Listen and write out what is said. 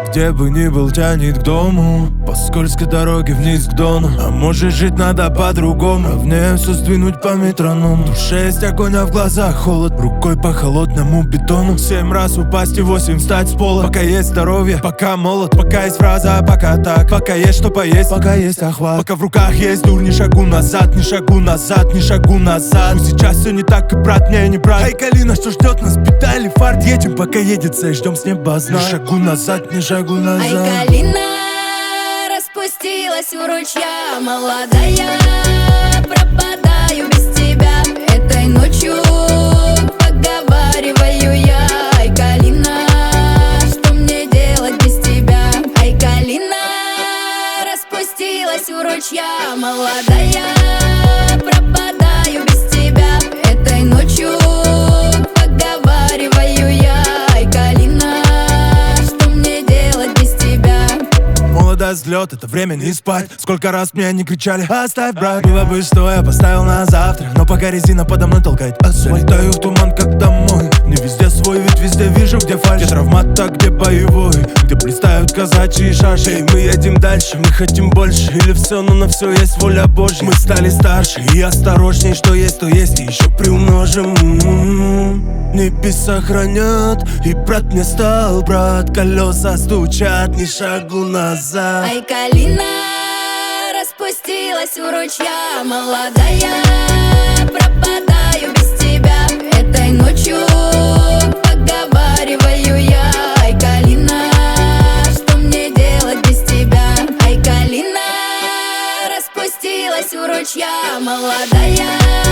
где бы ни был, тянет к дому. По скользкой дороге вниз к дону. А может жить надо по-другому. Ровнее все сдвинуть по метроному. В душе есть огонь, а в глазах холод. Рукой по холодному бетону. 7 раз упасть и 8 встать с пола. Пока есть здоровье, пока молод. Пока есть фраза, пока так. Пока есть что поесть, пока есть охват. Пока в руках есть дур, ни шагу назад, ни шагу назад, ни шагу назад. Но сейчас все не так, и брат мне не брат. Ай, Калина, что ждет нас, беда или фарт? Едем, пока едется, и ждем с неба знак. Ни шагу назад, ни шагу назад. Ай, Калина распустилась у ручья, молодая, пропадаю без тебя. Этой ночью поговариваю я. Ай, Калина, что мне делать без тебя? Ай, Калина распустилась у ручья, молодая, пропадаю без тебя. Этой ночью поговариваю я. Ай, Калина, что мне делать без тебя? Молодость, взлет, это время не спать. Сколько раз мне не кричали: оставь, брат. Было бы что, я поставил на завтра. Но пока резина подо мной толкает асфальт. Летаю в туман, как домой. Не везде свой, ведь везде вижу, где фальшь. Где травмат, а где боевой. Где блистают казачьи шаши. И мы едем дальше, мы хотим больше. Или все, но на все есть воля Божья. Мы стали старше и осторожней. Что есть, то есть, и еще приумножим. Небеса хранят, и брат мне стал брат. Колеса стучат, ни шагу назад. Ай, Калина распустилась у ручья, молодая, пропадаю без тебя. Этой ночью поговариваю я. Ай, Калина, что мне делать без тебя? Ай, Калина распустилась у ручья, молодая.